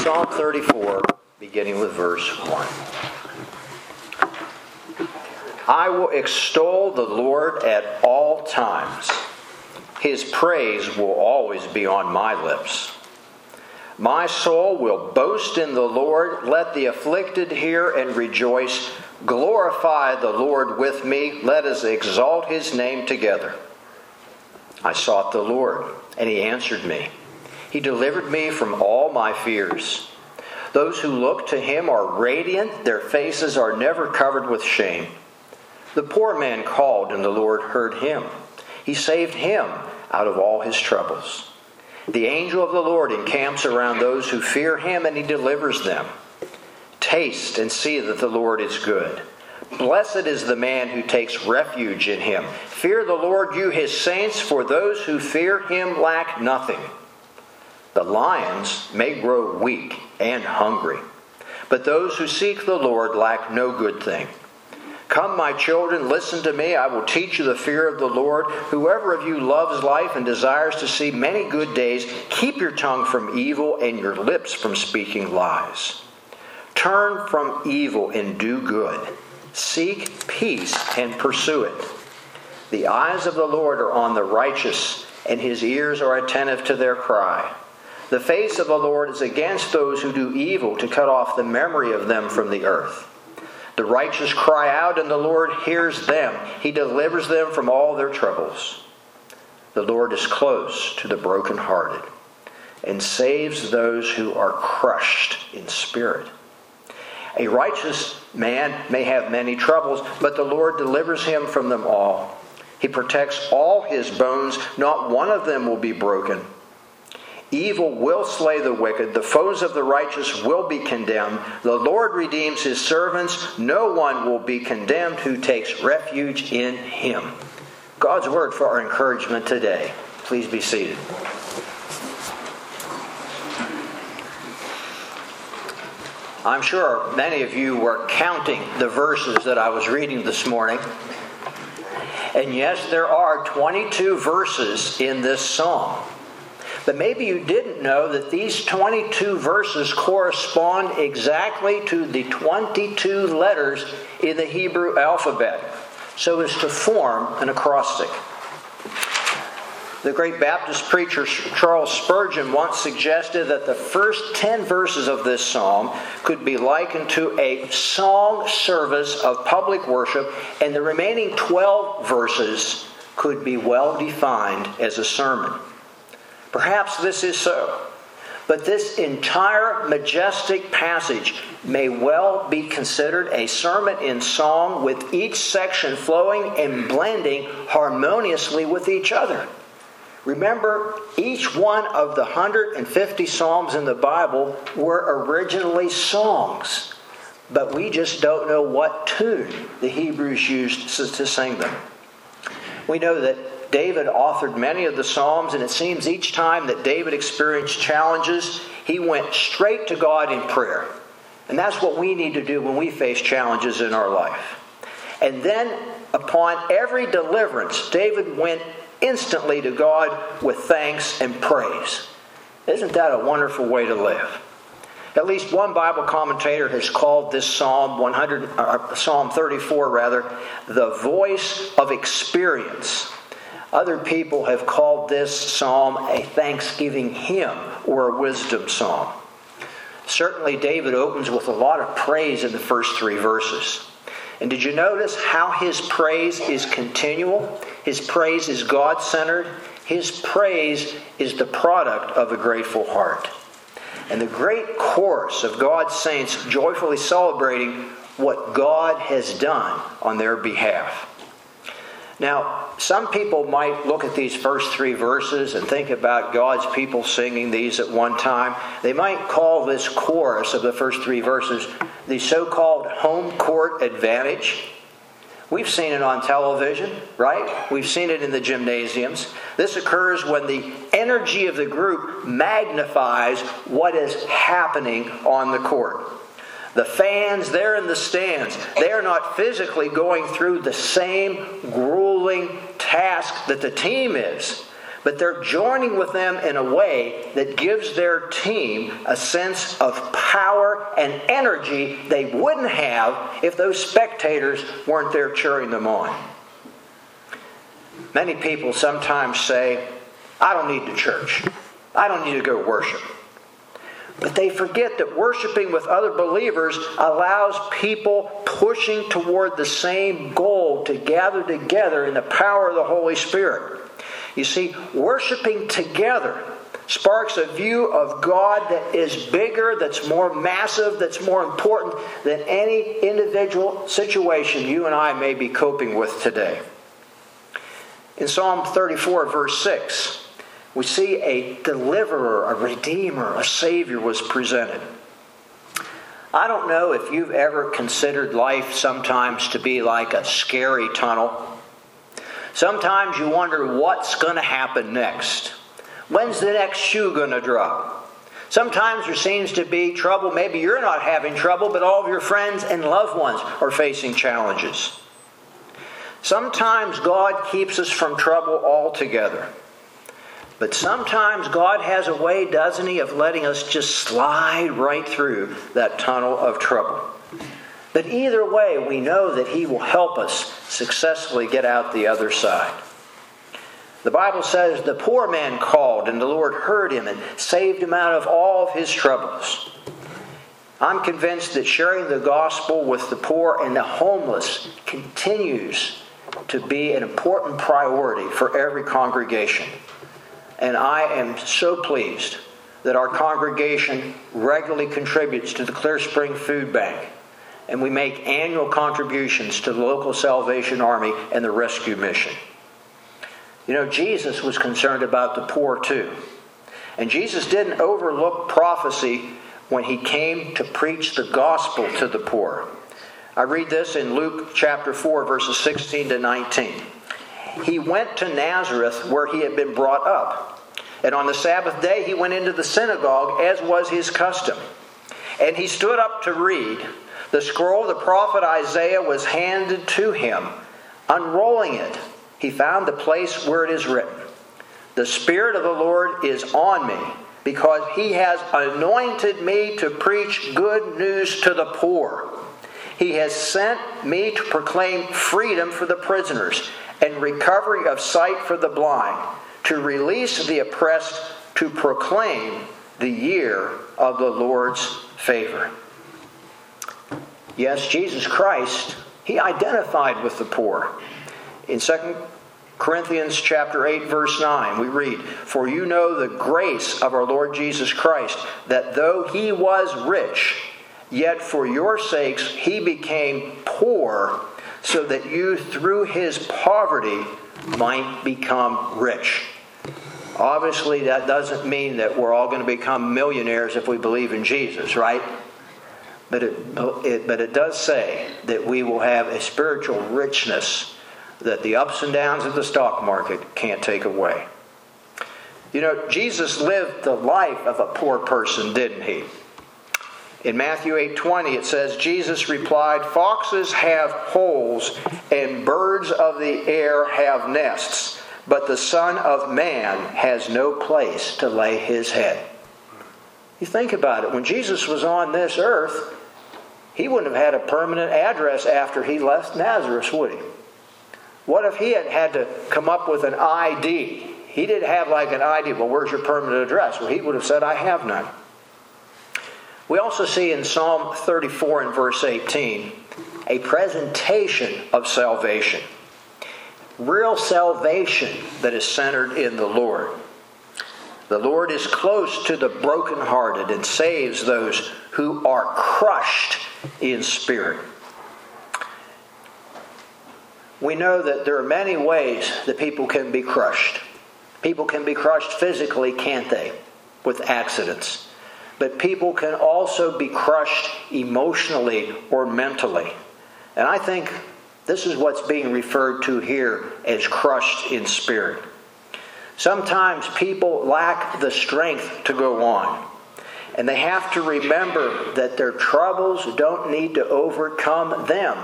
Psalm 34, beginning with verse 1. I will extol the Lord at all times. His praise will always be on my lips. My soul will boast in the Lord. Let the afflicted hear and rejoice. Glorify the Lord with me. Let us exalt His name together. I sought the Lord, and He answered me. He delivered me from all my fears. Those who look to Him are radiant. Their faces are never covered with shame. The poor man called, and the Lord heard him. He saved him out of all his troubles. The angel of the Lord encamps around those who fear Him, and He delivers them. Taste and see that the Lord is good. Blessed is the man who takes refuge in Him. Fear the Lord, you His saints, for those who fear Him lack nothing. The lions may grow weak and hungry, but those who seek the Lord lack no good thing. Come, my children, listen to me. I will teach you the fear of the Lord. Whoever of you loves life and desires to see many good days, keep your tongue from evil and your lips from speaking lies. Turn from evil and do good. Seek peace and pursue it. The eyes of the Lord are on the righteous, and His ears are attentive to their cry. The face of the Lord is against those who do evil, to cut off the memory of them from the earth. The righteous cry out, and the Lord hears them. He delivers them from all their troubles. The Lord is close to the brokenhearted and saves those who are crushed in spirit. A righteous man may have many troubles, but the Lord delivers him from them all. He protects all his bones. Not one of them will be broken. Evil will slay the wicked. The foes of the righteous will be condemned. The Lord redeems His servants. No one will be condemned who takes refuge in Him. God's word for our encouragement today. Please be seated. I'm sure many of you were counting the verses that I was reading this morning. And yes, there are 22 verses in this psalm. But maybe you didn't know that these 22 verses correspond exactly to the 22 letters in the Hebrew alphabet, so as to form an acrostic. The great Baptist preacher Charles Spurgeon once suggested that the first 10 verses of this psalm could be likened to a song service of public worship, and the remaining 12 verses could be well defined as a sermon. Perhaps this is so, but this entire majestic passage may well be considered a sermon in song, with each section flowing and blending harmoniously with each other. Remember, each one of the 150 psalms in the Bible were originally songs, but we just don't know what tune the Hebrews used to sing them. We know that David authored many of the Psalms, and it seems each time that David experienced challenges, he went straight to God in prayer. And that's what we need to do when we face challenges in our life. And then, upon every deliverance, David went instantly to God with thanks and praise. Isn't that a wonderful way to live? At least one Bible commentator has called this Psalm 34, the voice of experience. Other people have called this psalm a thanksgiving hymn or a wisdom psalm. Certainly David opens with a lot of praise in the first 3 verses. And did you notice how his praise is continual? His praise is God-centered. His praise is the product of a grateful heart. And the great chorus of God's saints joyfully celebrating what God has done on their behalf. Now, some people might look at these first 3 verses and think about God's people singing these at one time. They might call this chorus of the first 3 verses the so-called home court advantage. We've seen it on television, right? We've seen it in the gymnasiums. This occurs when the energy of the group magnifies what is happening on the court. The fans, they're in the stands. They are not physically going through the same grueling task that the team is, but they're joining with them in a way that gives their team a sense of power and energy they wouldn't have if those spectators weren't there cheering them on. Many people sometimes say, I don't need the church. I don't need to go worship. But they forget that worshiping with other believers allows people pushing toward the same goal to gather together in the power of the Holy Spirit. You see, worshiping together sparks a view of God that is bigger, that's more massive, that's more important than any individual situation you and I may be coping with today. In Psalm 34, verse 6, we see a deliverer, a redeemer, a savior was presented. I don't know if you've ever considered life sometimes to be like a scary tunnel. Sometimes you wonder what's going to happen next. When's the next shoe going to drop? Sometimes there seems to be trouble. Maybe you're not having trouble, but all of your friends and loved ones are facing challenges. Sometimes God keeps us from trouble altogether. But sometimes God has a way, doesn't He, of letting us just slide right through that tunnel of trouble. But either way, we know that He will help us successfully get out the other side. The Bible says the poor man called, and the Lord heard him and saved him out of all of his troubles. I'm convinced that sharing the gospel with the poor and the homeless continues to be an important priority for every congregation. And I am so pleased that our congregation regularly contributes to the Clear Spring Food Bank. And we make annual contributions to the local Salvation Army and the Rescue Mission. You know, Jesus was concerned about the poor too. And Jesus didn't overlook prophecy when He came to preach the gospel to the poor. I read this in Luke chapter 4, verses 16 to 19. He went to Nazareth where He had been brought up. And on the Sabbath day He went into the synagogue, as was His custom. And He stood up to read. The scroll of the prophet Isaiah was handed to Him. Unrolling it, He found the place where it is written, "The Spirit of the Lord is on me, because He has anointed me to preach good news to the poor. He has sent me to proclaim freedom for the prisoners and recovery of sight for the blind, to release the oppressed, to proclaim the year of the Lord's favor." Yes, Jesus Christ, He identified with the poor. In 2 Corinthians chapter 8, verse 9, we read, "For you know the grace of our Lord Jesus Christ, that though He was rich, yet for your sakes He became poor, so that you through His poverty might become rich." Obviously, that doesn't mean that we're all going to become millionaires if we believe in Jesus, right? But it does say that we will have a spiritual richness that the ups and downs of the stock market can't take away. You know, Jesus lived the life of a poor person, didn't He? In Matthew 8:20 it says, Jesus replied, "Foxes have holes and birds of the air have nests, but the Son of Man has no place to lay His head." You think about it. When Jesus was on this earth, He wouldn't have had a permanent address after He left Nazareth, would He? What if He had had to come up with an ID? He didn't have like an ID. Well, where's your permanent address? Well, He would have said, "I have none." We also see in Psalm 34 and verse 18 a presentation of salvation. Real salvation that is centered in the Lord. The Lord is close to the brokenhearted and saves those who are crushed in spirit. We know that there are many ways that people can be crushed. People can be crushed physically, can't they? With accidents. But people can also be crushed emotionally or mentally. And I think this is what's being referred to here as crushed in spirit. Sometimes people lack the strength to go on. And they have to remember that their troubles don't need to overcome them.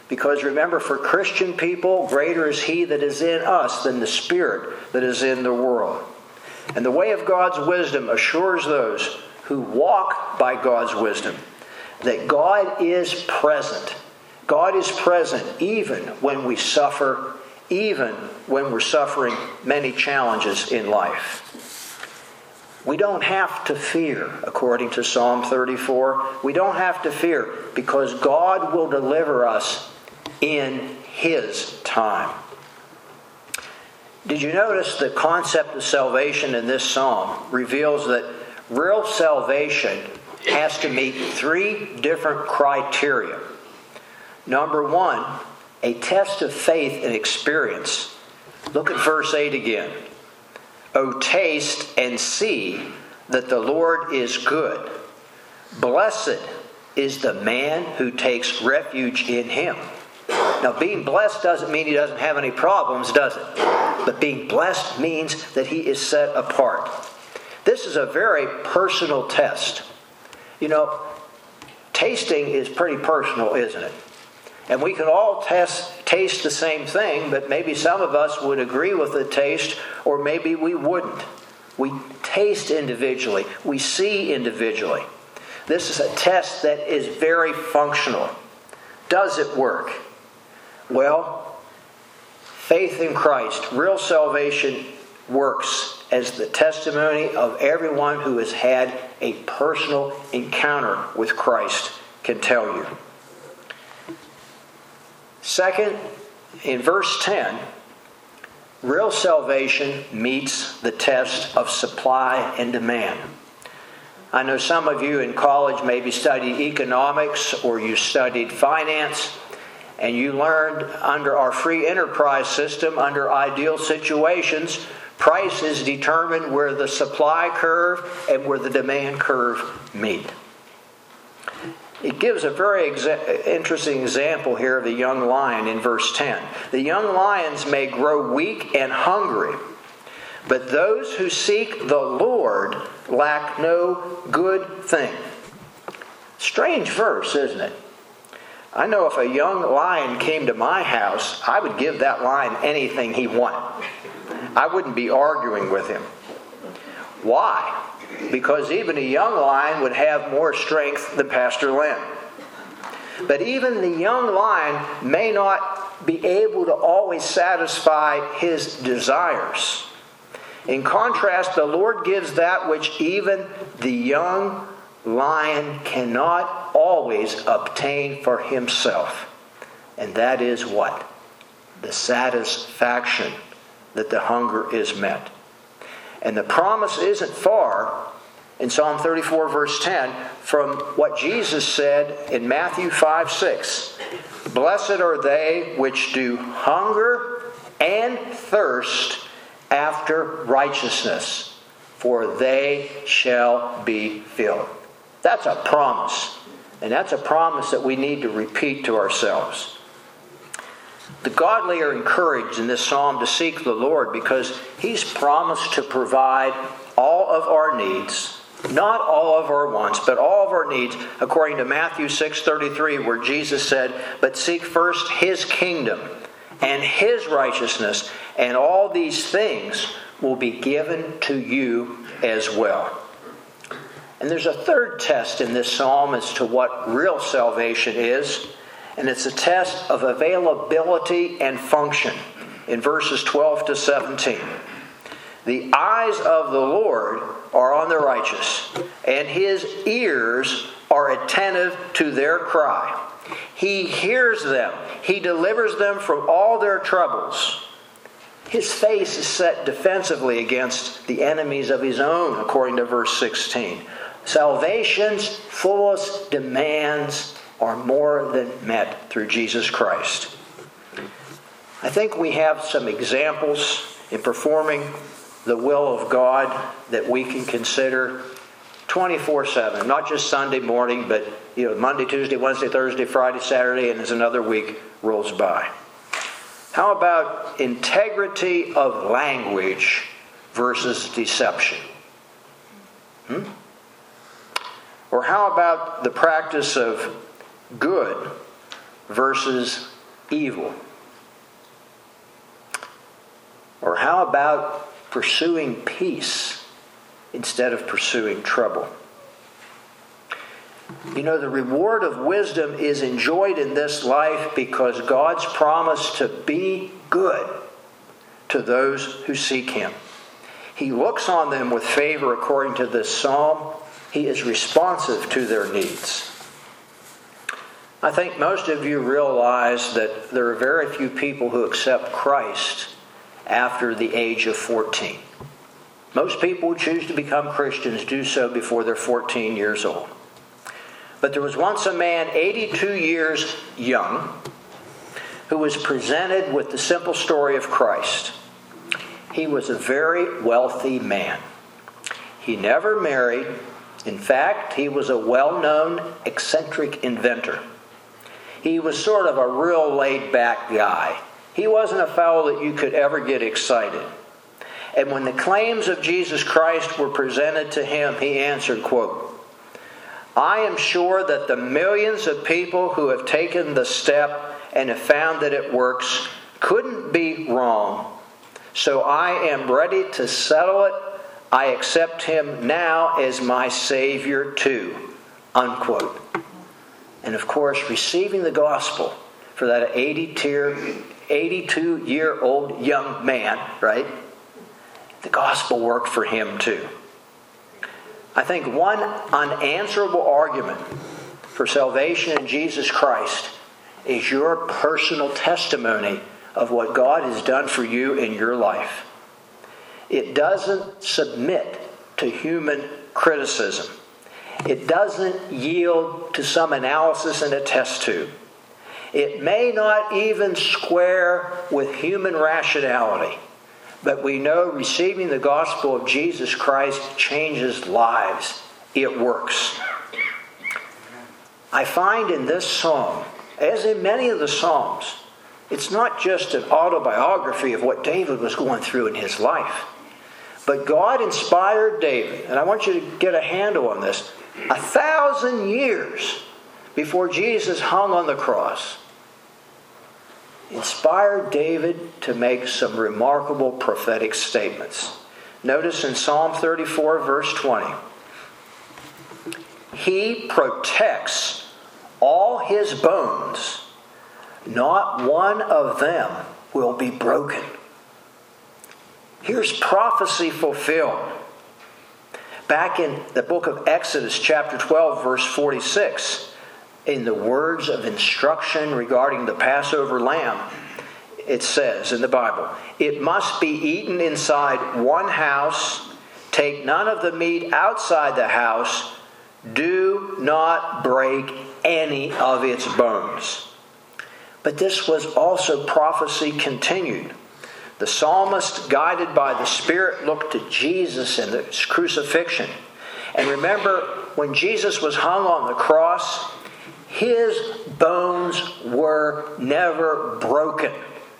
Because remember, for Christian people, greater is He that is in us than the spirit that is in the world. And the way of God's wisdom assures those who walk by God's wisdom that God is present. God is present even when we suffer, even when we're suffering many challenges in life. We don't have to fear, according to Psalm 34. We don't have to fear because God will deliver us in His time. Did you notice the concept of salvation in this psalm reveals that real salvation has to meet 3 different criteria. Number 1, a test of faith and experience. Look at verse 8 again. "O taste and see that the Lord is good. Blessed is the man who takes refuge in Him." Now, being blessed doesn't mean he doesn't have any problems, does it? But being blessed means that he is set apart. This is a very personal test. You know, tasting is pretty personal, isn't it? And we can all taste the same thing, but maybe some of us would agree with the taste, or maybe we wouldn't. We taste individually. We see individually. This is a test that is very functional. Does it work? Well, faith in Christ, real salvation, works as the testimony of everyone who has had a personal encounter with Christ can tell you. Second, in verse 10, real salvation meets the test of supply and demand. I know some of you in college maybe studied economics or you studied finance, and you learned under our free enterprise system, under ideal situations, price is determined where the supply curve and where the demand curve meet. It gives a very interesting example here of the young lion in verse 10. The young lions may grow weak and hungry, but those who seek the Lord lack no good thing. Strange verse, isn't it? I know if a young lion came to my house, I would give that lion anything he wanted. I wouldn't be arguing with him. Why? Because even a young lion would have more strength than Pastor Len. But even the young lion may not be able to always satisfy his desires. In contrast, the Lord gives that which even the young lion cannot always obtain for himself. And that is what? The satisfaction that the hunger is met. And the promise isn't far in Psalm 34 verse 10 from what Jesus said in Matthew 5:6. Blessed are they which do hunger and thirst after righteousness, for they shall be filled. That's a promise. And that's a promise that we need to repeat to ourselves. The godly are encouraged in this psalm to seek the Lord because He's promised to provide all of our needs, not all of our wants, but all of our needs, according to Matthew 6:33, where Jesus said, "But seek first His kingdom and His righteousness, and all these things will be given to you as well." And there's a third test in this psalm as to what real salvation is, and it's a test of availability and function in verses 12 to 17. The eyes of the Lord are on the righteous, and His ears are attentive to their cry. He hears them. He delivers them from all their troubles. His face is set defensively against the enemies of His own, according to verse 16. Salvation's fullest demands are more than met through Jesus Christ. I think we have some examples in performing the will of God that we can consider 24/7, not just Sunday morning, but Monday, Tuesday, Wednesday, Thursday, Friday, Saturday, and as another week rolls by. How about integrity of language versus deception? Or how about the practice of good versus evil? Or how about pursuing peace instead of pursuing trouble? You know, the reward of wisdom is enjoyed in this life because God's promise to be good to those who seek Him. He looks on them with favor according to this psalm. He is responsive to their needs. I think most of you realize that there are very few people who accept Christ after the age of 14. Most people who choose to become Christians do so before they're 14 years old. But there was once a man 82 years young who was presented with the simple story of Christ. He was a very wealthy man. He never married. In fact, he was a well-known eccentric inventor. He was sort of a real laid-back guy. He wasn't a fellow that you could ever get excited. And when the claims of Jesus Christ were presented to him, he answered, quote, "I am sure that the millions of people who have taken the step and have found that it works couldn't be wrong. So I am ready to settle it. I accept him now as my Savior too." Unquote. And of course, receiving the gospel for that 82-year-old young man, right? The gospel worked for him too. I think one unanswerable argument for salvation in Jesus Christ is your personal testimony of what God has done for you in your life. It doesn't submit to human criticism. It doesn't yield to some analysis in a test tube. It may not even square with human rationality, but we know receiving the gospel of Jesus Christ changes lives. It works. I find in this psalm, as in many of the psalms, it's not just an autobiography of what David was going through in his life. But God inspired David, and I want you to get a handle on this, 1,000 years before Jesus hung on the cross, inspired David to make some remarkable prophetic statements. Notice in Psalm 34, verse 20, "He protects all his bones. Not one of them will be broken." Here's prophecy fulfilled. Back in the book of Exodus, chapter 12, verse 46, in the words of instruction regarding the Passover lamb, it says in the Bible, "It must be eaten inside one house. Take none of the meat outside the house. Do not break any of its bones." But this was also prophecy continued. The psalmist, guided by the Spirit, looked to Jesus and his crucifixion. And remember, when Jesus was hung on the cross, his bones were never broken.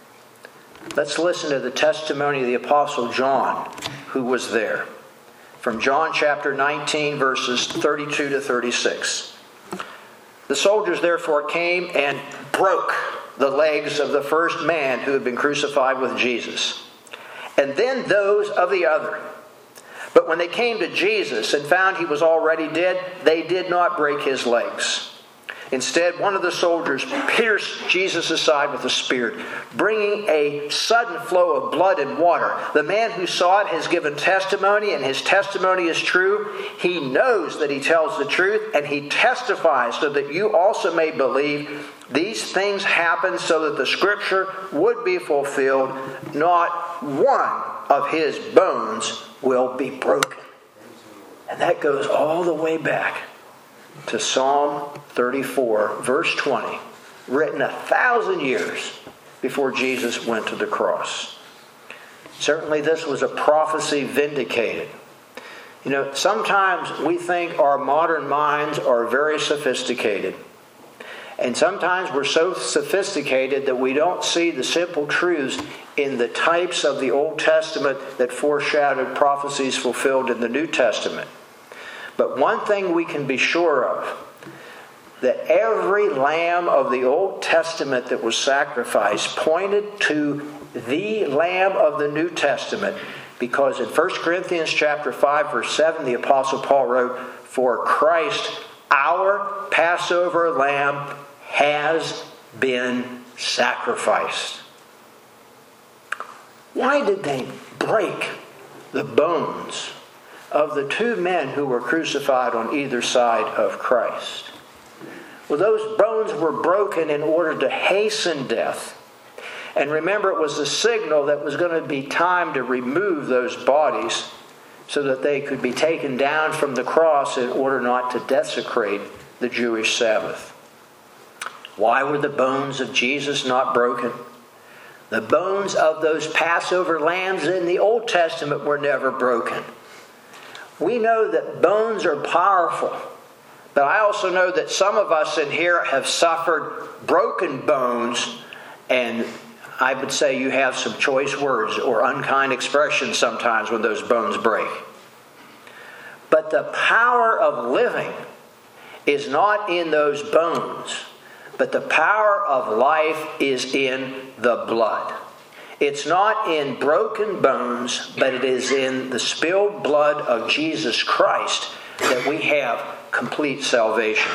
Let's listen to the testimony of the Apostle John, who was there. From John chapter 19, verses 32 to 36. "The soldiers therefore came and broke the legs of the first man who had been crucified with Jesus, and then those of the other. But when they came to Jesus and found he was already dead, they did not break his legs. Instead, one of the soldiers pierced Jesus' side with a spear, bringing a sudden flow of blood and water. The man who saw it has given testimony, and his testimony is true. He knows that he tells the truth, and he testifies so that you also may believe. These things happened so that the scripture would be fulfilled. Not one of his bones will be broken." And that goes all the way back to Psalm 34, verse 20, written 1,000 years before Jesus went to the cross. Certainly this was a prophecy vindicated. You know, sometimes we think our modern minds are very sophisticated. And sometimes we're so sophisticated that we don't see the simple truths in the types of the Old Testament that foreshadowed prophecies fulfilled in the New Testament. But one thing we can be sure of, that every lamb of the Old Testament that was sacrificed pointed to the Lamb of the New Testament, because in 1 Corinthians chapter 5, verse 7, the Apostle Paul wrote, "For Christ, our Passover lamb, has been sacrificed." Why did they break the bones of the two men who were crucified on either side of Christ? Well, those bones were broken in order to hasten death. And remember, it was a signal that was going to be time to remove those bodies so that they could be taken down from the cross in order not to desecrate the Jewish Sabbath. Why were the bones of Jesus not broken? The bones of those Passover lambs in the Old Testament were never broken. We know that bones are powerful, but I also know that some of us in here have suffered broken bones, and I would say you have some choice words or unkind expressions sometimes when those bones break. But the power of living is not in those bones, but the power of life is in the blood. It's not in broken bones, but it is in the spilled blood of Jesus Christ that we have complete salvation.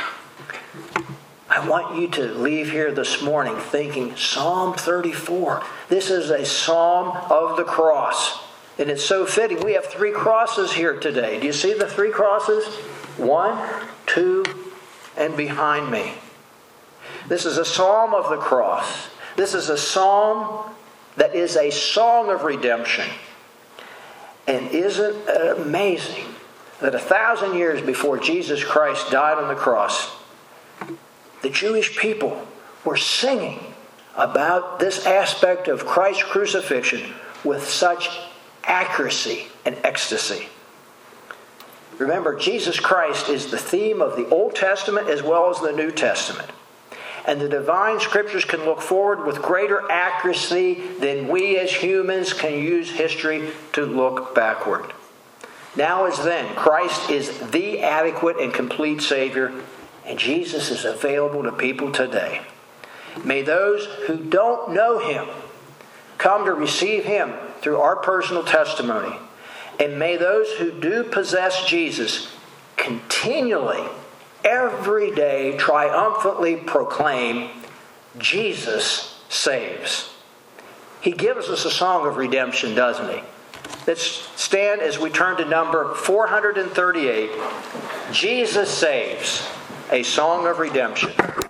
I want you to leave here this morning thinking Psalm 34. This is a psalm of the cross. And it's so fitting. We have 3 crosses here today. Do you see the 3 crosses? 1, 2, and behind me. This is a psalm of the cross. This is a psalm that is a song of redemption. And isn't it amazing that 1,000 years before Jesus Christ died on the cross, the Jewish people were singing about this aspect of Christ's crucifixion with such accuracy and ecstasy. Remember, Jesus Christ is the theme of the Old Testament as well as the New Testament. And the divine scriptures can look forward with greater accuracy than we as humans can use history to look backward. Now as then, Christ is the adequate and complete Savior, and Jesus is available to people today. May those who don't know Him come to receive Him through our personal testimony. And may those who do possess Jesus continually, every day, triumphantly proclaim, Jesus saves. He gives us a song of redemption, doesn't He? Let's stand as we turn to number 438. Jesus saves, a song of redemption.